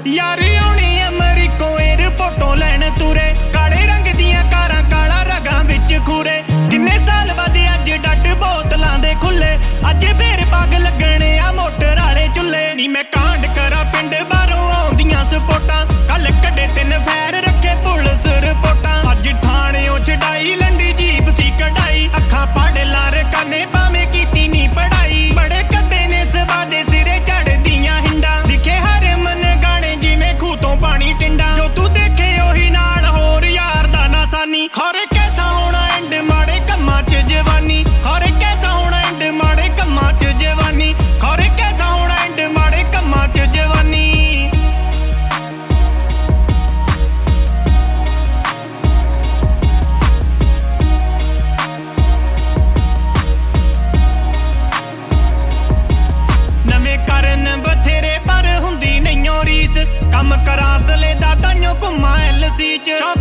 यारी आउणी अमरीको एयरपोर्टों लैन तुरे काले रंग दियां कारां काला रगां विच खूरे किन्ने साल बाद अज डट बोतलां दे खुले अज फिर पग लगणे आ मोटर आले चुल्ले नी मैं कांड करा पिंड बाहरों आउंदियां सपोर्टां कल कड्डे 3 फैर रखे पुलिस रिपोर्टां अज थाणेओ छडाई लंडी जीप सी कढाई अखां पढ़ लार काने भावें कीती नी पढ़ाई बड़े कद्दे ने सवादे सिरे चढ़दियां हिंडा लिखे हर मन गाने जिवें खूह तों पानी टिंडा जो तू देखे ओही नाल होर यार दा नासानी खौरे कैसा होना एंड माड़े कम्मां च जवानी खौरे कैसा होना एंड माड़े कम्मां च जवानी खौरे कैसा होना एंड माड़े कम्मां च जवानी बथेरे पर हुंदी नहीं रीस कम करा असले दा ताइयों घुम्मा LC च